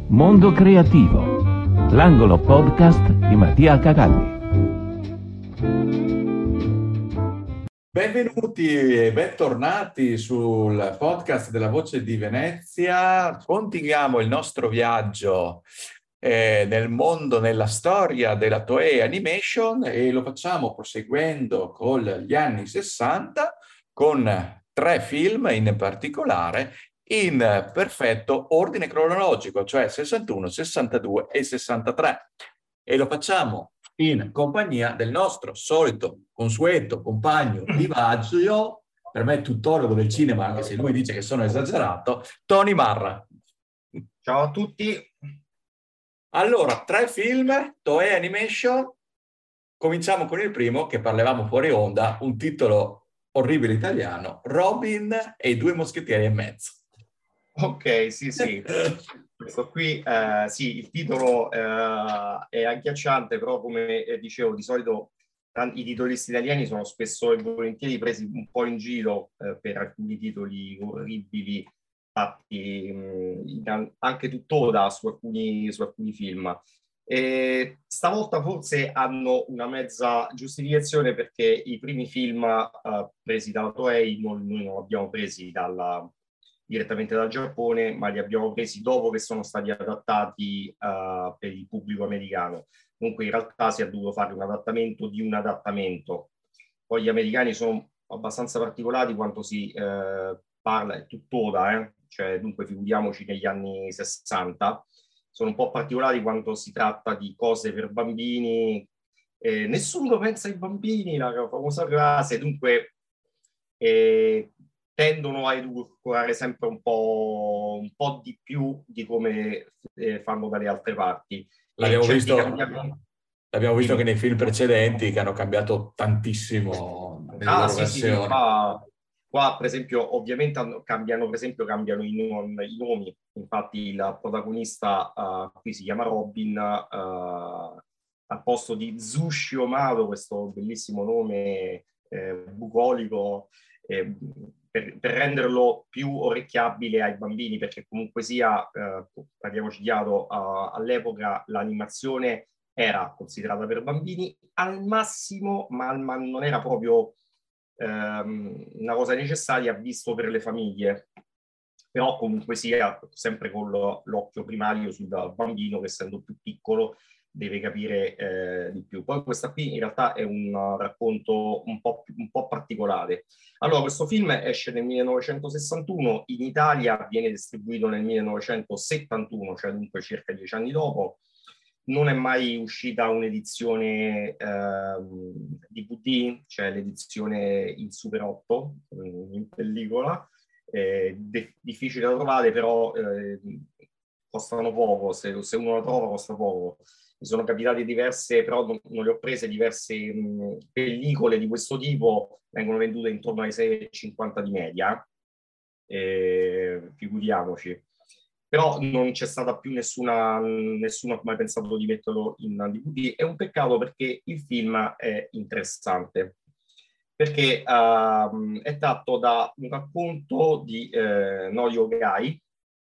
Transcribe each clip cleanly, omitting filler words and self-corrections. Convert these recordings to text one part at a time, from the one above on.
Mondo Creativo, l'angolo podcast di Mattia Cagalli. Benvenuti e bentornati sul podcast della Voce di Venezia. Continuiamo il nostro viaggio nel mondo, nella storia della Toei Animation e lo facciamo proseguendo con gli anni 60 con 3 film in particolare in perfetto ordine cronologico, cioè 61, 62 e 63. E lo facciamo in compagnia del nostro solito, consueto compagno di viaggio, per me tuttologo del cinema, anche se lui dice che sono esagerato, Tony Marra. Ciao a tutti. Allora, 3 film, Toei Animation. Cominciamo con il primo, che parlavamo fuori onda, un titolo orribile italiano, Robin e i 2 moschettieri e mezzo. Ok, sì. Questo qui, sì, il titolo è agghiacciante, però come dicevo, di solito i titolisti italiani sono spesso e volentieri presi un po' in giro per alcuni titoli orribili fatti anche tuttora su alcuni film. E stavolta forse hanno una mezza giustificazione perché i primi film presi dalla Toei noi non li abbiamo presi direttamente dal Giappone, ma li abbiamo presi dopo che sono stati adattati per il pubblico americano. Comunque in realtà si è dovuto fare un adattamento di un adattamento. Poi gli americani sono abbastanza particolari quando si parla tuttora, cioè dunque figuriamoci negli anni 60, sono un po' particolari quando si tratta di cose per bambini. Nessuno pensa ai bambini, la famosa frase, dunque tendono a edulcorare sempre un po' di più di come fanno dalle altre parti. L'abbiamo visto che nei film precedenti che hanno cambiato tantissimo nelle loro versioni. Qua per esempio ovviamente cambiano i nomi, infatti il protagonista qui si chiama Robin al posto di Zushi Omaro, questo bellissimo nome bucolico, per renderlo più orecchiabile ai bambini, perché comunque sia, parliamoci chiaro, all'epoca l'animazione era considerata per bambini al massimo, ma non era proprio una cosa necessaria visto per le famiglie. Però comunque sia sempre con l'occhio primario sul bambino che essendo più piccolo deve capire di più. Poi questa qui in realtà è un racconto un po' particolare. Allora, questo film esce nel 1961, in Italia viene distribuito nel 1971, cioè dunque circa 10 anni dopo. Non è mai uscita un'edizione DVD, cioè l'edizione in Super 8, in pellicola. Difficile da trovare, però costano poco, se uno la trova costa poco. Mi sono capitate diverse, però non le ho prese, diverse pellicole di questo tipo, vengono vendute intorno ai 6,50 di media, figuriamoci. Però non c'è stata più nessuno ha mai pensato di metterlo in DVD. È un peccato perché il film è interessante, perché è tratto da un racconto di Norio Gai,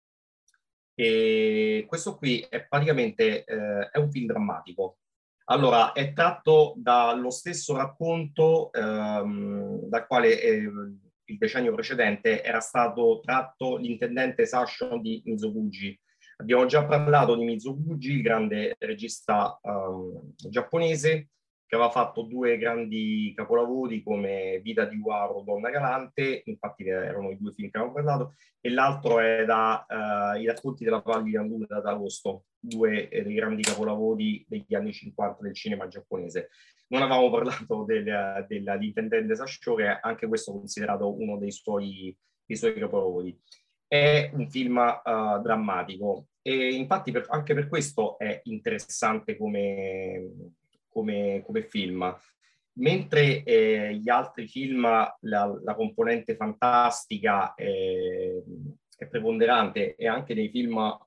e questo qui è praticamente è un film drammatico. Allora, è tratto dallo stesso racconto dal quale il decennio precedente era stato tratto l'intendente Sasho di Mizoguchi. Abbiamo già parlato di Mizoguchi, il grande regista giapponese, che aveva fatto 2 grandi capolavori come Vita di Waro, Donna Galante, infatti erano i 2 film che avevamo parlato, e l'altro è I racconti della pallida nuda d'Agosto, 2 dei grandi capolavori degli anni 50 del cinema giapponese. Non avevamo parlato dell'intendente Sasho, che è anche questo considerato uno dei suoi capolavori. È un film drammatico e infatti anche per questo è interessante come film. Mentre gli altri film, la componente fantastica è preponderante, e anche nei film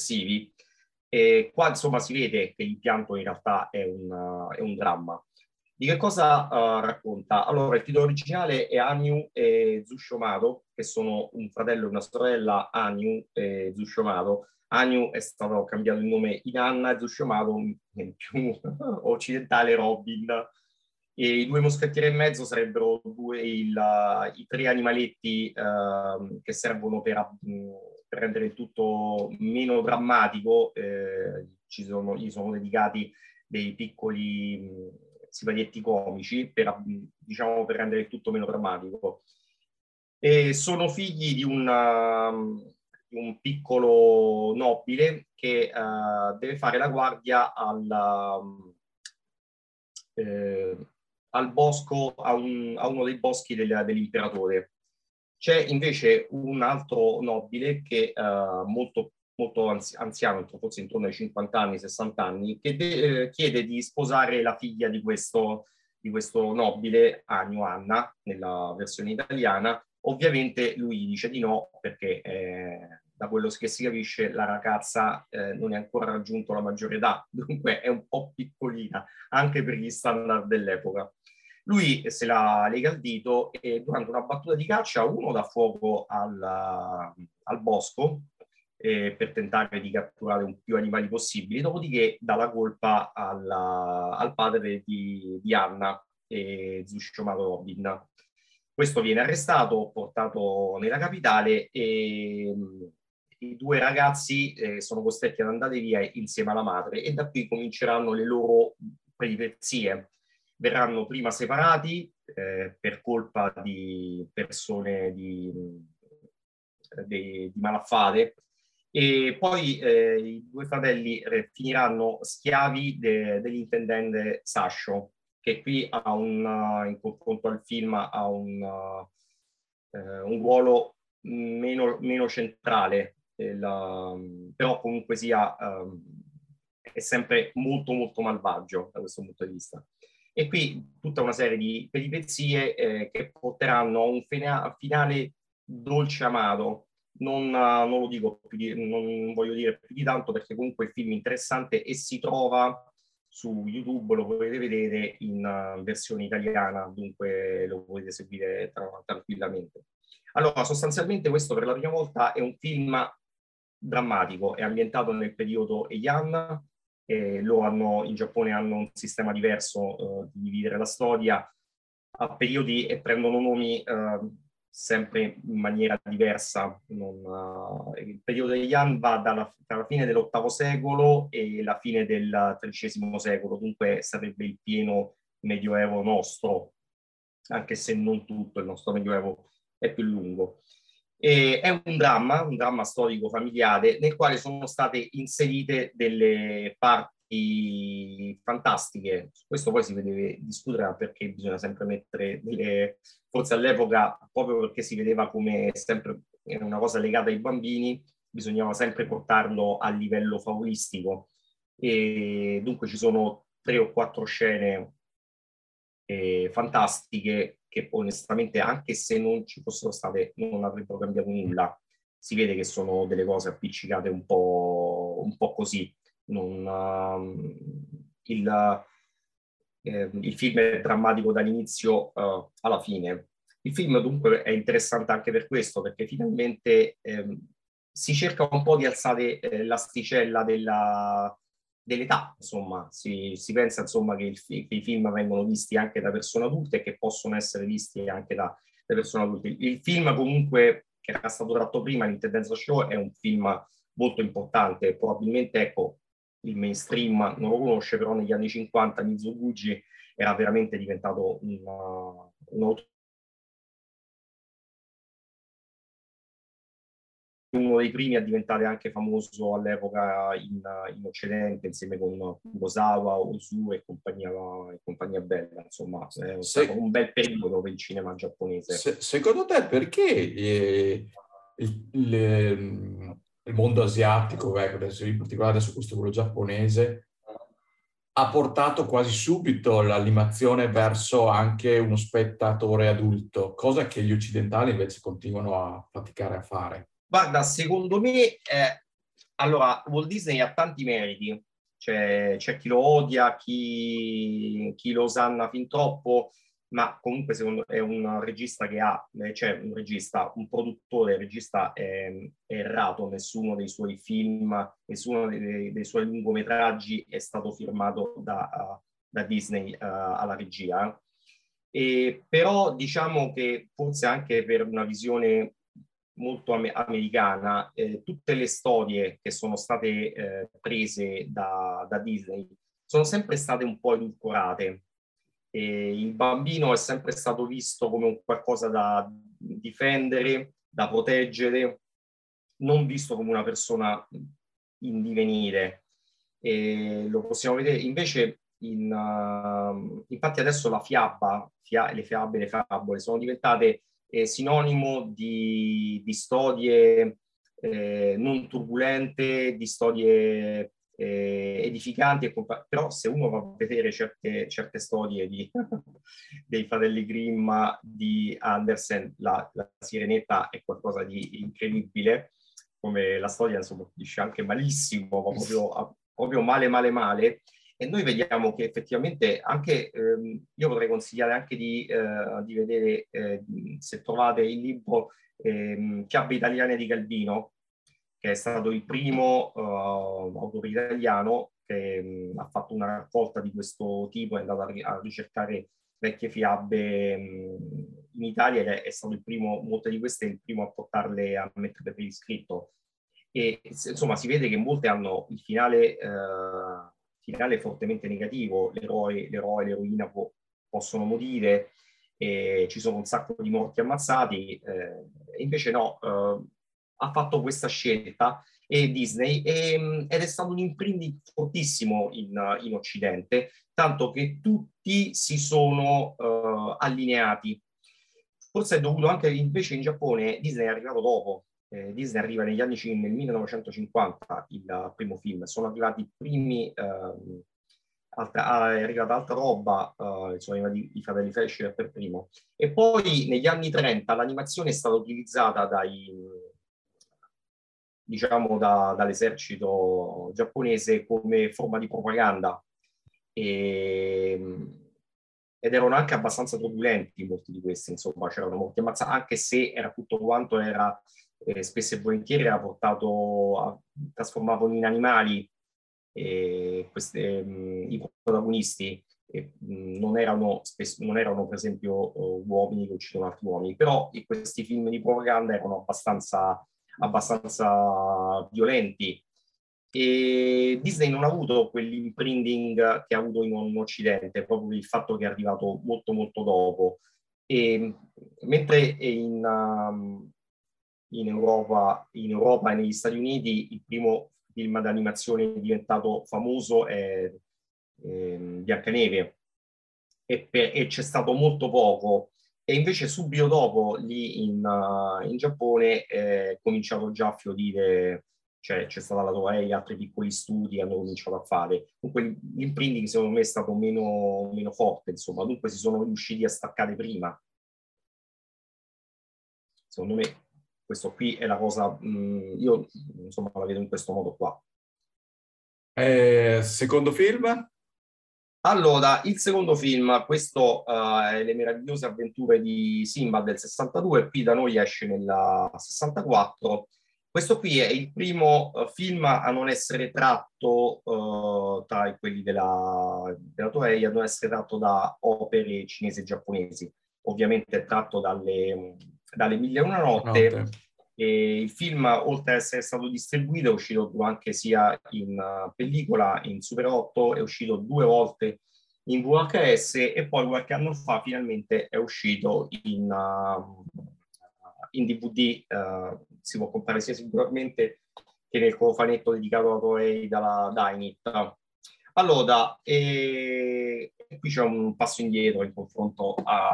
successivi, qua insomma si vede che l'impianto in realtà è un dramma. Di che cosa racconta? Allora, il titolo originale è Hanyu e Tsushomado, che sono un fratello e una sorella, Hanyu e Tsushomado. Hanyu è stato cambiato il nome in Anna e Tsushomado in più occidentale Robin. E i due moschettieri e mezzo sarebbero i tre animaletti che servono per rendere il tutto meno drammatico. Gli sono dedicati dei piccoli siparietti comici per rendere il tutto meno drammatico. E sono figli di un piccolo nobile che deve fare la guardia al bosco, a uno dei boschi dell'imperatore. C'è invece un altro nobile che molto anziano, forse intorno ai 50 anni, 60 anni, che chiede di sposare la figlia di questo nobile, Hanyu Anna, nella versione italiana. Ovviamente lui dice di no perché da quello che si capisce la ragazza non è ancora raggiunto la maggiore età, dunque è un po' piccolina anche per gli standard dell'epoca. Lui se la lega al dito e durante una battuta di caccia uno dà fuoco al bosco per tentare di catturare più animali possibili, dopodiché dà la colpa al padre di Anna e Tsushima Robin. Questo viene arrestato, portato nella capitale e i due ragazzi sono costretti ad andare via insieme alla madre e da qui cominceranno le loro peripezie. Verranno prima separati per colpa di persone di malaffare e poi i due fratelli finiranno schiavi dell'intendente Sasho, che qui ha in confronto al film ha un ruolo meno centrale, però comunque sia è sempre molto molto malvagio da questo punto di vista. E qui tutta una serie di peripezie che porteranno a un finale dolce amaro. Non lo dico non voglio dire più di tanto perché comunque il film è interessante e si trova su YouTube, lo potete vedere in versione italiana, dunque lo potete seguire tranquillamente. Allora, sostanzialmente questo per la prima volta è un film drammatico, è ambientato nel periodo Heian. In Giappone hanno un sistema diverso di dividere la storia a periodi e prendono nomi sempre in maniera diversa. Il periodo Heian va tra la fine dell'VIII secolo e la fine del XIII secolo, dunque sarebbe il pieno medioevo nostro, anche se non tutto il nostro medioevo è più lungo. È un dramma storico familiare nel quale sono state inserite delle parti fantastiche. Questo poi si deve discutere perché bisogna sempre mettere forse all'epoca, proprio perché si vedeva come sempre una cosa legata ai bambini, bisognava sempre portarlo a livello favolistico. E dunque ci sono 3 o 4 scene fantastiche che onestamente anche se non ci fossero state non avrebbero cambiato nulla. Si vede che sono delle cose appiccicate un po' così. Il film è drammatico dall'inizio alla fine. Il film dunque è interessante anche per questo, perché finalmente si cerca un po' di alzare l'asticella dell'età, insomma, si pensa insomma che i film vengono visti anche da persone adulte e che possono essere visti anche da persone adulte. Il film comunque che era stato tratto prima, l'Intendenza Show, è un film molto importante, probabilmente ecco il mainstream non lo conosce, però negli anni 50 Mizoguchi era veramente diventato un uno dei primi a diventare anche famoso all'epoca in Occidente, insieme con Kurosawa, Ozu e compagnia bella. Insomma, è stato un bel periodo per il cinema giapponese. Secondo te perché il mondo asiatico, adesso in particolare adesso questo quello giapponese, ha portato quasi subito l'animazione verso anche uno spettatore adulto, cosa che gli occidentali invece continuano a faticare a fare? Guarda, secondo me, allora, Walt Disney ha tanti meriti, c'è chi lo odia, chi lo osanna fin troppo, ma comunque secondo è un regista che ha, cioè un regista, un produttore, il regista è errato, nessuno dei suoi film, nessuno dei suoi lungometraggi è stato firmato da Disney alla regia. Però diciamo che forse anche per una visione molto americana, tutte le storie che sono state prese da Disney sono sempre state un po' edulcorate. Il bambino è sempre stato visto come un qualcosa da difendere, da proteggere, non visto come una persona in divenire. Lo possiamo vedere invece infatti adesso la le fiabe, le favole sono diventate sinonimo di storie non turbolente, di storie edificanti, però se uno va a vedere certe storie dei fratelli Grimm, di Andersen, la Sirenetta è qualcosa di incredibile, come la storia insomma dice anche malissimo, proprio male male male. E noi vediamo che effettivamente anche, io potrei consigliare anche di vedere, se trovate il libro Fiabe italiane di Calvino, che è stato il primo autore italiano che ha fatto una raccolta di questo tipo, è andato a ricercare vecchie fiabe in Italia ed è stato il primo, molte di queste, il primo a portarle a mettere per iscritto. E insomma si vede che molte hanno il finale fortemente negativo, l'eroe, l'eroina possono morire, ci sono un sacco di morti ammazzati, e invece no, ha fatto questa scelta e Disney ed è stato un imprinting fortissimo in Occidente, tanto che tutti si sono allineati. Forse è dovuto anche invece in Giappone, Disney è arrivato dopo. Disney arriva nel 1950, il primo film, sono arrivati i primi, è arrivata altra roba, sono arrivati i fratelli Fleischer per primo, e poi negli anni 30 l'animazione è stata utilizzata dall'esercito giapponese come forma di propaganda, ed erano anche abbastanza turbolenti molti di questi, insomma c'erano molti ammazzati, anche se era tutto quanto era spesso e volentieri era trasformavano in animali i protagonisti, non erano per esempio uomini che uccidono altri uomini, però questi film di propaganda erano abbastanza violenti. E Disney non ha avuto quell'imprinting che ha avuto in Occidente, proprio per il fatto che è arrivato molto molto dopo. Mentre in Europa e negli Stati Uniti il primo film d'animazione diventato famoso è Biancaneve, e c'è stato molto poco, e invece subito dopo lì in Giappone è cominciato già a fiorire, cioè c'è stata la Toei, altri piccoli studi hanno cominciato a fare. Dunque l'imprinting secondo me è stato meno forte, insomma, dunque si sono riusciti a staccare prima. Secondo me questo qui è la cosa, io insomma la vedo in questo modo qua. Secondo film? Allora, il secondo film, questo è Le meravigliose avventure di Simba del 62, qui da noi esce nel 64. Questo qui è il primo film a non essere tratto tra quelli della Toei, a non essere tratto da opere cinesi e giapponesi. Ovviamente è tratto dalle Mille e una notte. E il film, oltre ad essere stato distribuito, è uscito anche sia in pellicola, in Super 8, è uscito 2 volte in VHS e poi qualche anno fa finalmente è uscito in DVD. Si può comprare sia singolarmente che nel cofanetto dedicato alla Toei dalla Dynit. Allora, qui c'è un passo indietro in confronto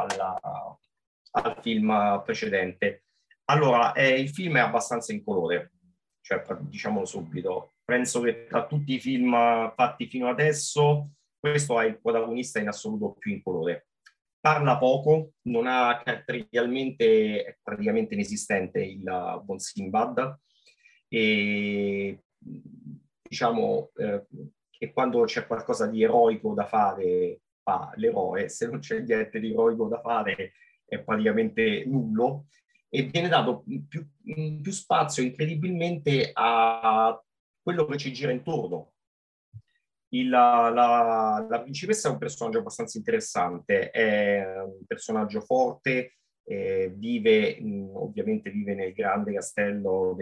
al film precedente. Allora, il film è abbastanza incolore, cioè diciamolo subito. Penso che tra tutti i film fatti fino adesso, questo è il protagonista in assoluto più incolore. Parla poco, non ha caratterialmente, è praticamente inesistente il buon Sinbad, e diciamo che quando c'è qualcosa di eroico da fare fa l'eroe, se non c'è niente di eroico da fare è praticamente nullo, e viene dato più spazio incredibilmente a quello che ci gira intorno. La principessa è un personaggio abbastanza interessante, è un personaggio forte, ovviamente vive nel grande castello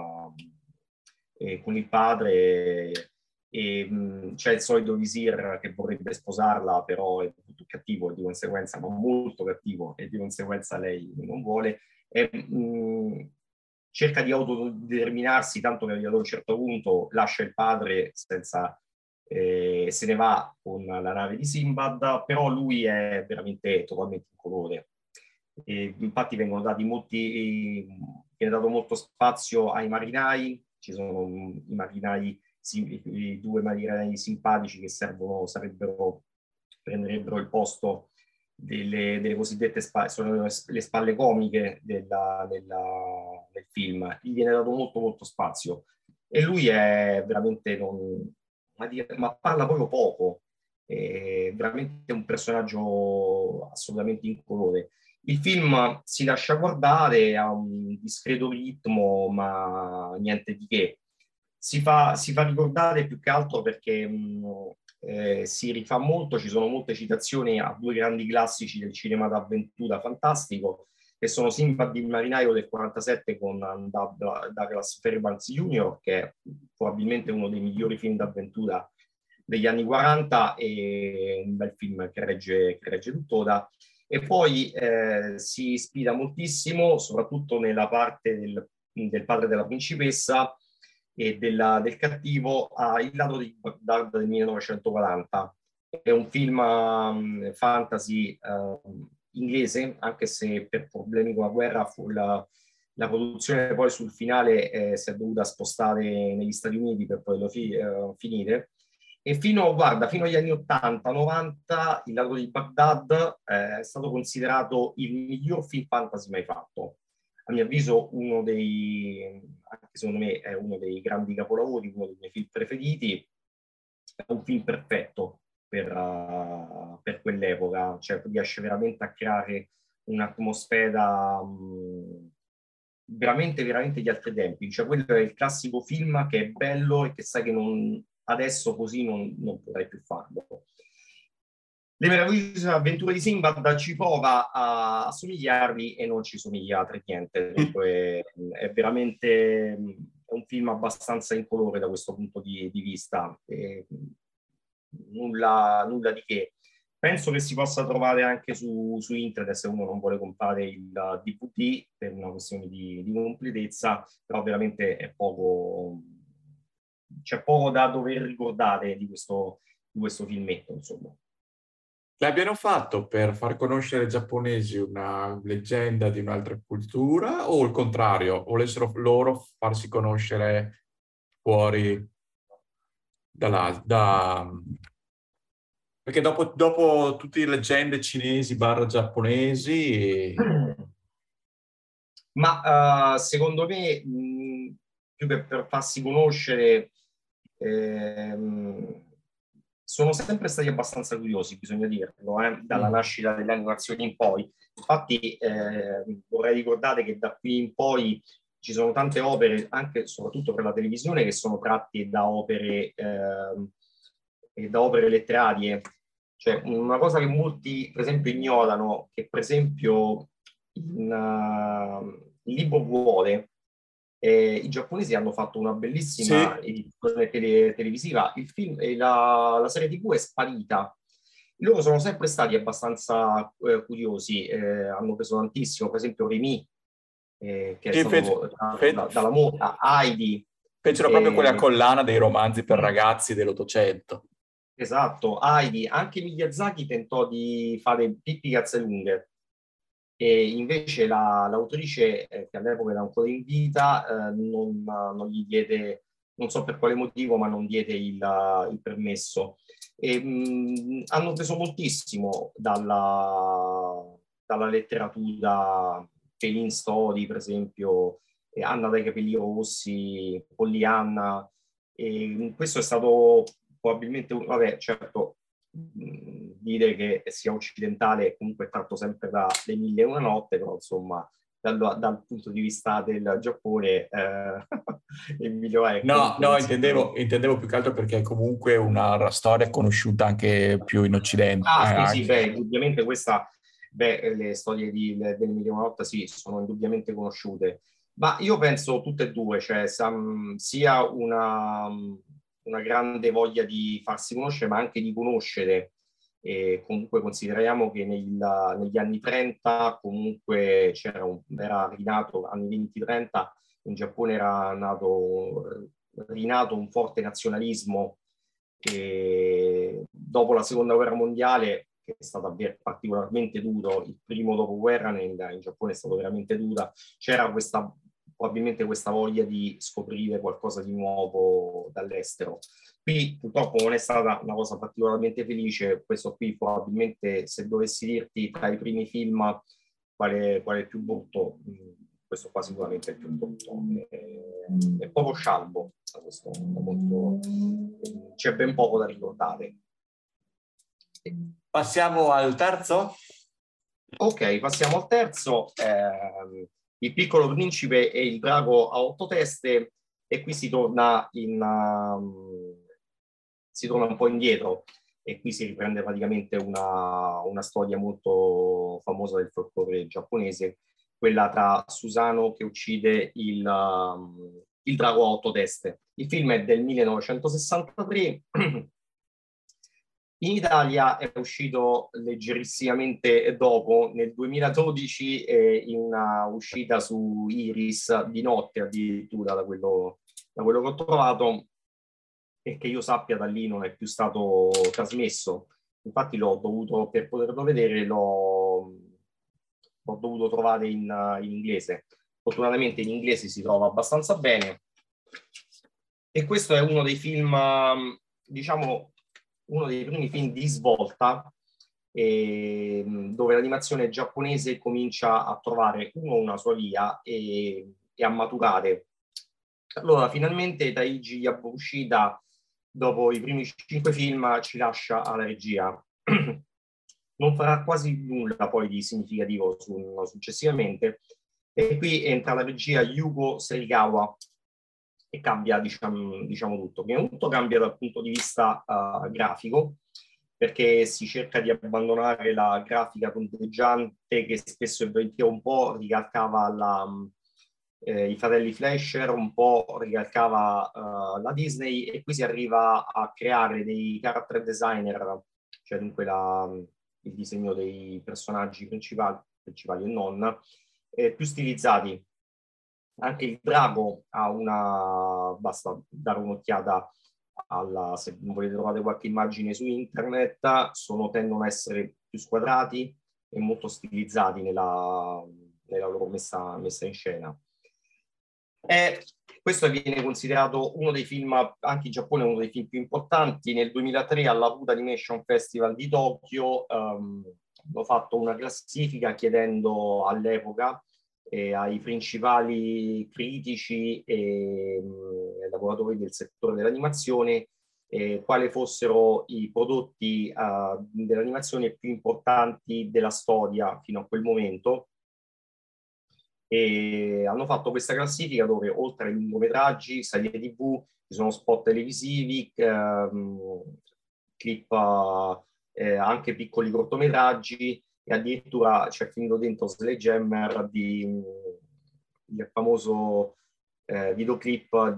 con il padre, c'è il solito visir che vorrebbe sposarla, però è molto cattivo e di conseguenza, ma molto cattivo, e di conseguenza lei non vuole. Cerca di autodeterminarsi, tanto che ad un certo punto lascia il padre senza... se ne va con la nave di Sinbad, però lui è veramente totalmente incolore. Infatti viene dato molto spazio ai marinai, ci sono i marinai, i due marinai simpatici che prenderebbero il posto delle cosiddette sono le spalle comiche del film. Gli viene dato molto molto spazio e lui è veramente ma parla proprio poco, è veramente un personaggio assolutamente incolore. Il film si lascia guardare, ha un discreto ritmo, ma niente di che. Si fa ricordare più che altro perché si rifà molto, ci sono molte citazioni a due grandi classici del cinema d'avventura fantastico, che sono Sinbad il marinaio del 47 con Douglas Fairbanks Jr., che è probabilmente uno dei migliori film d'avventura degli anni 40 e un bel film che regge tuttora. E poi si ispira moltissimo, soprattutto nella parte del padre della principessa e del cattivo, a Il ladro di Baghdad del 1940. È un film fantasy inglese, anche se per problemi con la guerra la produzione poi sul finale si è dovuta spostare negli Stati Uniti per poterlo finire. E fino agli anni 80-90 Il ladro di Baghdad è stato considerato il miglior film fantasy mai fatto. A mio avviso anche secondo me è uno dei grandi capolavori, uno dei miei film preferiti. È un film perfetto per quell'epoca, cioè riesce veramente a creare un'atmosfera veramente, veramente di altri tempi. Cioè quello è il classico film che è bello e che sai che adesso così non potrai più farlo. Le meravigliose avventure di Sinbad ci prova a somigliarvi e non ci somiglia per niente. Dunque è veramente un film abbastanza incolore da questo punto di vista. Nulla di che. Penso che si possa trovare anche su internet se uno non vuole comprare il DVD per una questione di completezza, però veramente è poco, c'è poco da dover ricordare di questo filmetto, insomma. L'abbiano fatto per far conoscere ai giapponesi una leggenda di un'altra cultura o il contrario? Volessero loro farsi conoscere fuori perché dopo tutte le leggende cinesi / giapponesi... Ma secondo me, più che per farsi conoscere, sono sempre stati abbastanza curiosi, bisogna dirlo, dalla nascita delle animazioni in poi. Infatti vorrei ricordare che da qui in poi ci sono tante opere, anche e soprattutto per la televisione, che sono tratte da opere letterarie. Cioè, una cosa che molti, per esempio, ignorano, che per esempio il libro vuole, i giapponesi hanno fatto una bellissima edizione televisiva, il film e la serie TV è sparita. Loro sono sempre stati abbastanza curiosi, hanno preso tantissimo, per esempio Remy, che è stato dalla moda, Heidi. Fecero proprio quella collana dei romanzi per ragazzi dell'Ottocento. Esatto, Heidi. Anche Miyazaki tentò di fare Pippi Cazzalunghe, e invece l'autrice, che all'epoca era ancora in vita, non gli diede, non so per quale motivo, ma non diede il permesso. Hanno preso moltissimo dalla letteratura, Pelin Story, per esempio, Anna dai capelli rossi, Pollyanna. Questo è stato probabilmente, vabbè, certo, dire che sia occidentale comunque è tratto sempre da Le Mille e una notte, però insomma dal punto di vista del Giappone Emilio è No, comunque considerato... intendevo più che altro perché è comunque una storia conosciuta anche più in Occidente. Ah, sì, sì, Anche. beh, indubbiamente questa, beh, le storie del Emilio Manotta sì, sono indubbiamente conosciute, ma io penso tutte e due, cioè sia una grande voglia di farsi conoscere, ma anche di conoscere. E comunque consideriamo che negli anni 30 comunque era rinato, anni 20-30, in Giappone era rinato un forte nazionalismo che dopo la seconda guerra mondiale, che è stata particolarmente duro, il primo dopoguerra in Giappone è stato veramente dura, c'era probabilmente questa voglia di scoprire qualcosa di nuovo dall'estero. Qui purtroppo non è stata una cosa particolarmente felice, questo qui probabilmente se dovessi dirti tra i primi film qual è il più brutto, questo qua sicuramente è il più brutto, è poco scialbo, questo c'è ben poco da ricordare. Passiamo al terzo? Ok, passiamo al terzo, Il Piccolo Principe e il Drago a 8 teste, e qui si torna un po' indietro, e qui si riprende praticamente una storia molto famosa del folklore giapponese, quella tra Susano che uccide il drago a 8 teste. Il film è del 1963. In Italia è uscito leggerissimamente dopo, nel 2012, in una uscita su Iris di notte addirittura, da quello che ho trovato, e che io sappia da lì non è più stato trasmesso. Infatti per poterlo vedere, l'ho dovuto trovare in inglese. Fortunatamente in inglese si trova abbastanza bene. E questo è uno dei film, diciamo, uno dei primi film di svolta, dove l'animazione giapponese comincia a trovare una sua via e a maturare. Allora, finalmente Taiji Yabushida, dopo i primi 5 film, ci lascia alla regia. Non farà quasi nulla poi di significativo successivamente, e qui entra la regia Yugo Serigawa e cambia, diciamo tutto. Prima di tutto cambia dal punto di vista grafico, perché si cerca di abbandonare la grafica tondeggiante che spesso e volentieri un po' ricalcava i fratelli Fleischer, un po' ricalcava la Disney, e qui si arriva a creare dei character designer, cioè dunque il disegno dei personaggi principali e non, più stilizzati. Anche il drago basta dare un'occhiata se volete trovare qualche immagine su internet, tendono a essere più squadrati e molto stilizzati nella loro messa in scena. Questo viene considerato uno dei film, anche in Giappone, uno dei film più importanti. Nel 2003 alla Food Animation Festival di Tokyo hanno fatto una classifica chiedendo all'epoca ai principali critici e lavoratori del settore dell'animazione quali fossero i prodotti dell'animazione più importanti della storia fino a quel momento. E hanno fatto questa classifica dove, oltre ai lungometraggi, serie TV, ci sono spot televisivi, clip, anche piccoli cortometraggi, e addirittura c'è finito dentro Sledgehammer il famoso videoclip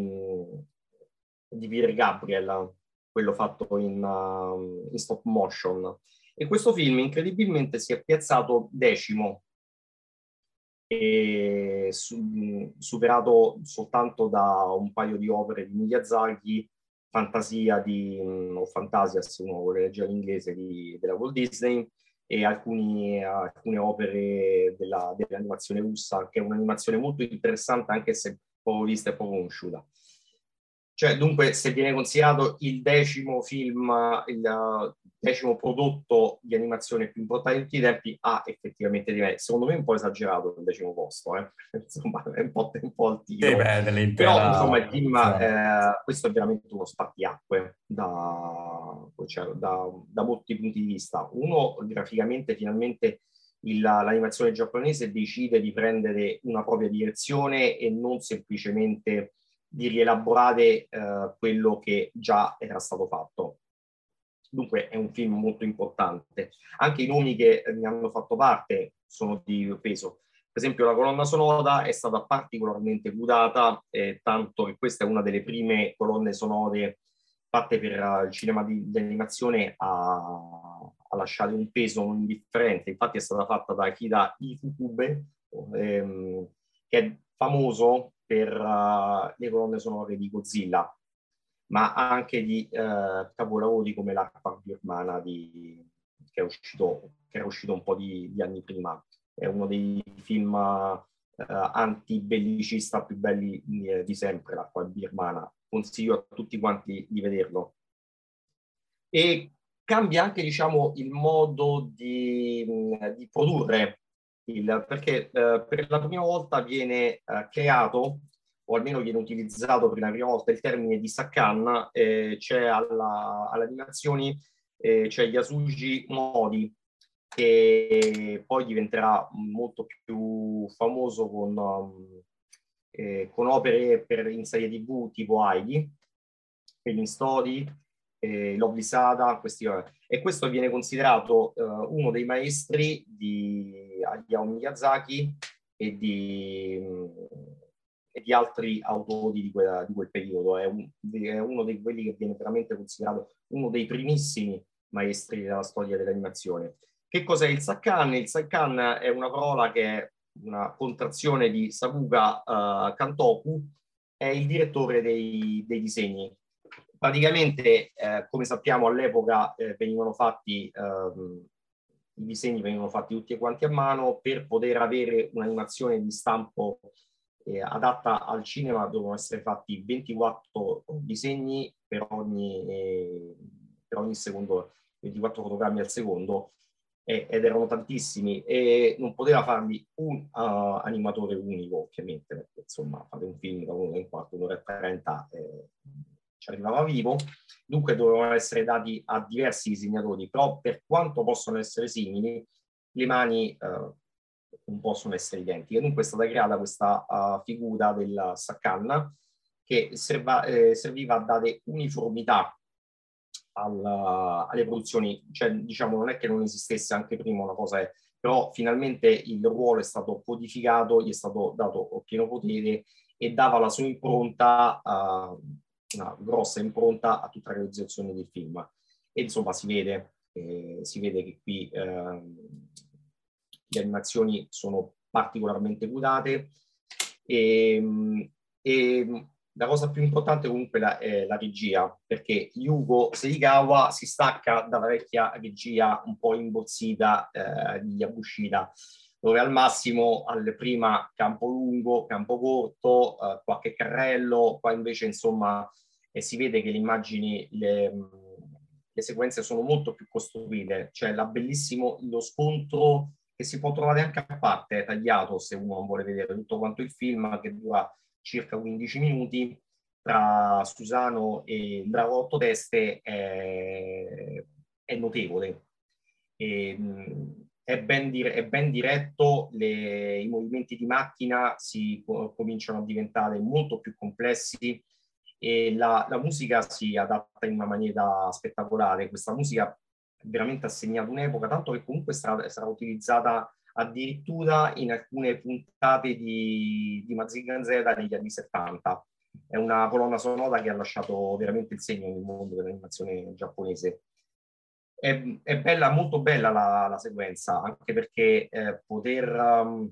di Peter Gabriel, quello fatto in stop motion. E questo film incredibilmente si è piazzato 10º, e superato soltanto da un paio di opere di Miyazaki, Fantasia o Fantasia, se uno vuole leggere l'inglese, della Walt Disney, e alcune opere dell'animazione russa, che è un'animazione molto interessante anche se poco vista e poco conosciuta. Cioè, dunque, se viene considerato il 10° film, il 10° prodotto di animazione più importante di tutti i tempi, effettivamente, secondo me è un po' esagerato il 10° posto, insomma, è un po' altino. Sì, beh, Però, insomma, il nell'intera film, produzione. questo è veramente uno spartiacque da molti punti di vista. Uno, graficamente, finalmente, l'animazione giapponese decide di prendere una propria direzione e non semplicemente di rielaborare quello che già era stato fatto. Dunque è un film molto importante. Anche i nomi che ne hanno fatto parte sono di peso. Per esempio la colonna sonora è stata particolarmente curata, tanto che questa è una delle prime colonne sonore fatte per il cinema di animazione a lasciare un peso non indifferente. Infatti è stata fatta da Akira Ifukube, che è famoso per le colonne sonore di Godzilla, ma anche di capolavori come l'Acqua birmana che era uscito un po' di anni prima. È uno dei film anti-bellicista più belli di sempre, l'Acqua birmana. Consiglio a tutti quanti di vederlo. E cambia anche, diciamo, il modo di produrre, perché per la prima volta viene creato, o almeno viene utilizzato per la prima volta, il termine di Sakkan. C'è all'animazioni, c'è Yasuji Mori, che poi diventerà molto più famoso con opere in serie TV tipo Heidi, Penny Story, Lovely Sada, e questo viene considerato uno dei maestri di Hayao Miyazaki e di altri autori di quel periodo. È uno di quelli che viene veramente considerato uno dei primissimi maestri della storia dell'animazione. Che cos'è il Sakkan? Il Sakkan è una parola che è una contrazione di Sakuga Kantoku, è il direttore dei disegni. Praticamente, come sappiamo, all'epoca venivano fatti i disegni venivano fatti tutti quanti a mano. Per poter avere un'animazione di stampo adatta al cinema dovevano essere fatti 24 disegni per ogni secondo, 24 fotogrammi al secondo, ed erano tantissimi, e non poteva farli un animatore unico, ovviamente, perché insomma fate un film da 1 ora e un quarto, 1 ora e 30, ci arrivava vivo. Dunque dovevano essere dati a diversi disegnatori, però per quanto possono essere simili, le mani non possono essere identiche. Dunque è stata creata questa figura del Sakkan che serviva a dare uniformità alle produzioni. Cioè, diciamo, non è che non esistesse anche prima una cosa, però finalmente il ruolo è stato codificato, gli è stato dato pieno potere e dava la sua impronta, una grossa impronta a tutta la realizzazione del film. E insomma si vede che qui le animazioni sono particolarmente curate, e la cosa più importante comunque è la regia, perché Yugo Seikawa si stacca dalla vecchia regia un po' imbozzita di Yabushida, dove al massimo prima campo lungo, campo corto, qualche carrello. Qua invece insomma si vede che le immagini, le sequenze sono molto più costruite. C'è lo scontro che si può trovare anche a parte, tagliato, se uno vuole vedere tutto quanto il film, che dura circa 15 minuti, tra Susano e il Drago 8 Teste, è notevole. È ben diretto, i movimenti di macchina cominciano a diventare molto più complessi, e la musica si adatta in una maniera spettacolare. Questa musica veramente ha segnato un'epoca, tanto che comunque sarà utilizzata addirittura in alcune puntate di Mazinger Z negli anni 70. È una colonna sonora che ha lasciato veramente il segno nel mondo dell'animazione giapponese. È bella, molto bella la sequenza, anche perché poter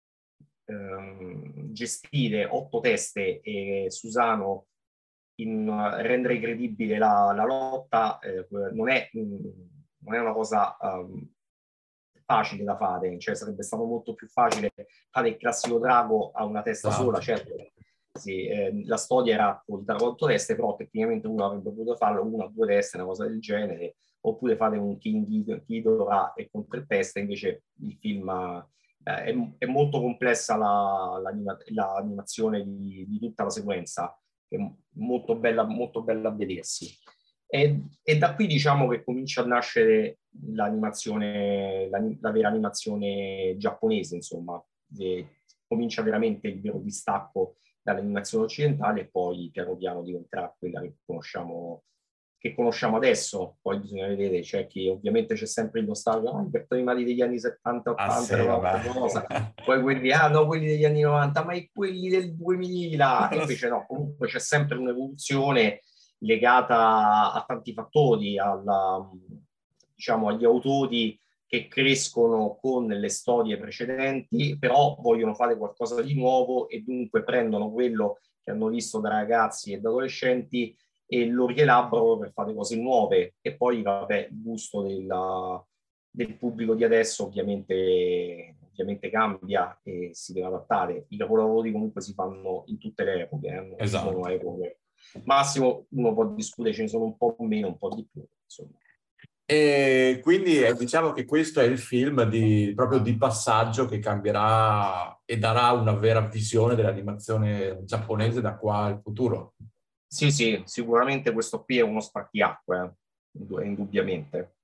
gestire 8 teste e Susano rendere credibile la lotta non è una cosa facile da fare. Cioè sarebbe stato molto più facile fare il classico drago a una testa sola, certo, la storia era da 8 teste, però tecnicamente uno avrebbe potuto farlo, 1 a 2 teste, una cosa del genere, oppure fate un King Ghidorah e con 3 teste. Invece il film è molto complessa l'animazione di tutta la sequenza, è molto bella a vedersi. E da qui diciamo che comincia a nascere l'animazione, la vera animazione giapponese, insomma. Comincia veramente il vero distacco dall'animazione occidentale e poi piano piano diventerà quella che conosciamo adesso. Poi bisogna vedere, cioè che ovviamente c'è sempre il nostalgico, i cartoni animati degli anni 70-80 sì, era vabbè. un'altra cosa, poi quelli, no, quelli degli anni 90, ma è quelli del 2000, e invece no, comunque c'è sempre un'evoluzione legata a tanti fattori, diciamo, agli autori che crescono con le storie precedenti, però vogliono fare qualcosa di nuovo e dunque prendono quello che hanno visto da ragazzi e da adolescenti e lo rielaborano per fare cose nuove. E poi, vabbè, il gusto del pubblico di adesso ovviamente cambia e si deve adattare. I capolavori comunque si fanno in tutte le epoche, non ci sono epoche. Massimo uno può discutere, ce ne sono un po' meno, un po' di più, insomma. E quindi diciamo che questo è il film proprio di passaggio che cambierà e darà una vera visione dell'animazione giapponese da qua al futuro. Sì, sicuramente questo qui è uno spartiacque, indubbiamente.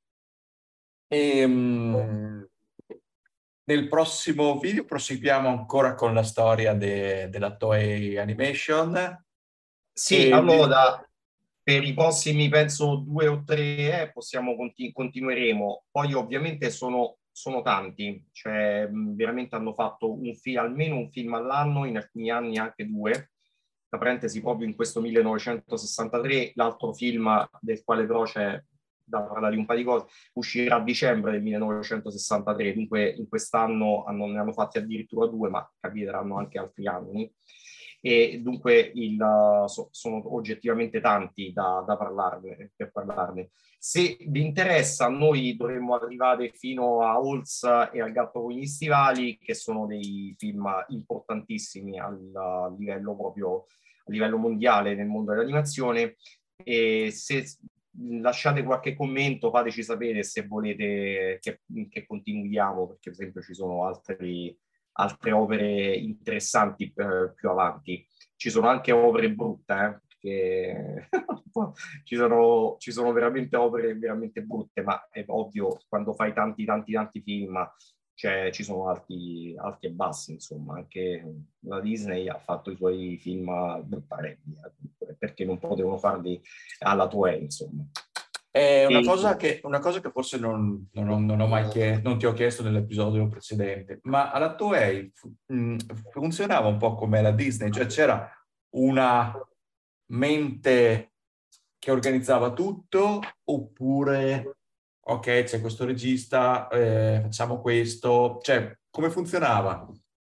Nel prossimo video proseguiamo ancora con la storia della Toei Animation. Sì, allora per i prossimi, penso 2 o 3 continueremo. Poi ovviamente sono tanti, cioè veramente hanno fatto almeno un film all'anno, in alcuni anni anche 2. Tra parentesi, proprio in questo 1963, l'altro film del quale però c'è da parlare di un paio di cose, uscirà a dicembre del 1963, dunque in quest'anno ne hanno fatti addirittura 2, ma capiteranno anche altri anni. E dunque sono oggettivamente tanti per parlarne. Se vi interessa, noi dovremmo arrivare fino a Oz e al Gatto con gli stivali, che sono dei film importantissimi a livello proprio a livello mondiale nel mondo dell'animazione. E se lasciate qualche commento, fateci sapere se volete che continuiamo, perché per esempio ci sono altre opere interessanti più avanti. Ci sono anche opere brutte, perché ci sono veramente opere veramente brutte, ma è ovvio, quando fai tanti film, cioè, ci sono alti e bassi, insomma. Anche la Disney ha fatto i suoi film parecchi, perché non potevano farli alla Toei, insomma. È una cosa che forse non ho mai non ti ho chiesto nell'episodio precedente, ma alla Toei funzionava un po' come la Disney, cioè c'era una mente che organizzava tutto, oppure ok, c'è questo regista, facciamo questo, cioè come funzionava?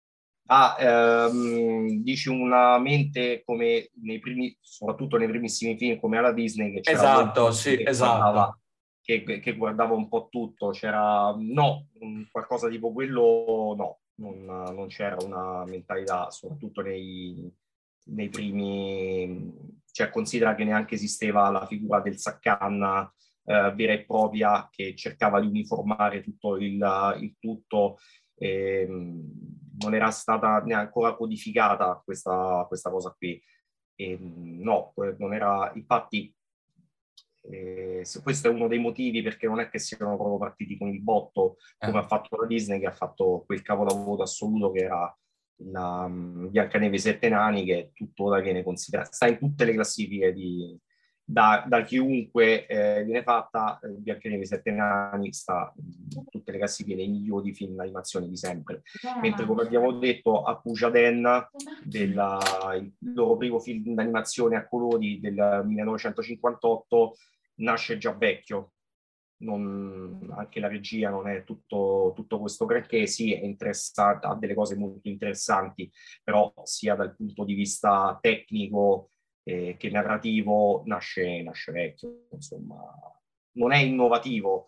Dici una mente come soprattutto nei primissimi film, come alla Disney, che c'era Esatto, sì, esatto. Che guardava un po' tutto. No, qualcosa tipo quello, no, non c'era una mentalità, soprattutto nei primi, cioè considera che neanche esisteva la figura del Sakkan vera e propria, che cercava di uniformare tutto il tutto. Non era stata neanche ancora codificata questa cosa qui. No, non era, infatti, questo è uno dei motivi perché non è che siano proprio partiti con il botto come ha fatto la Disney, che ha fatto quel capolavoro assoluto che era la Biancaneve e i Sette Nani, che tuttora viene considerata, sta in tutte le classifiche da chiunque viene fatta. Biancaneve e i Sette Nani sta in tutte le classifiche dei migliori film d'animazione di sempre. Mentre, come abbiamo detto, a Pujaden, il loro primo film d'animazione a colori del 1958, nasce già vecchio. Anche la regia non è tutto questo granché, sì, è interessante, ha delle cose molto interessanti, però sia dal punto di vista tecnico che narrativo nasce vecchio, insomma. Non è innovativo,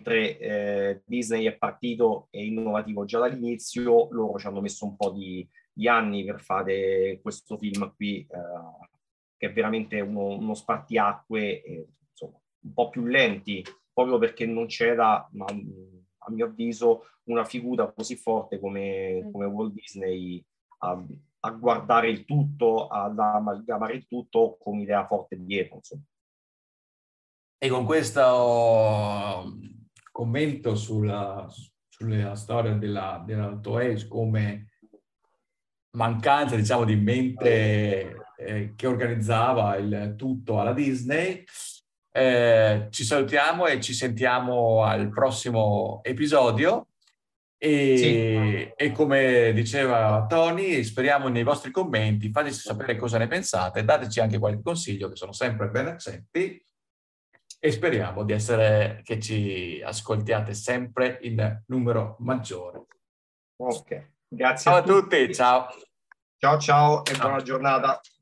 mentre Disney è partito, è innovativo già dall'inizio. Loro ci hanno messo un po' di gli anni per fare questo film qui, che è veramente uno spartiacque, insomma, un po' più lenti, proprio perché non c'era, ma, a mio avviso, una figura così forte come Walt Disney a guardare il tutto, ad amalgamare il tutto con un'idea forte dietro, insomma. E con questo commento sulla storia della Toei come mancanza, diciamo, di mente che organizzava il tutto alla Disney, ci salutiamo e ci sentiamo al prossimo episodio. E come diceva Tony, speriamo nei vostri commenti, fateci sapere cosa ne pensate, dateci anche qualche consiglio che sono sempre ben accetti e speriamo che ci ascoltiate sempre in numero maggiore. Ok, grazie Ciao a a tutti, ciao. Ciao ciao e buona giornata.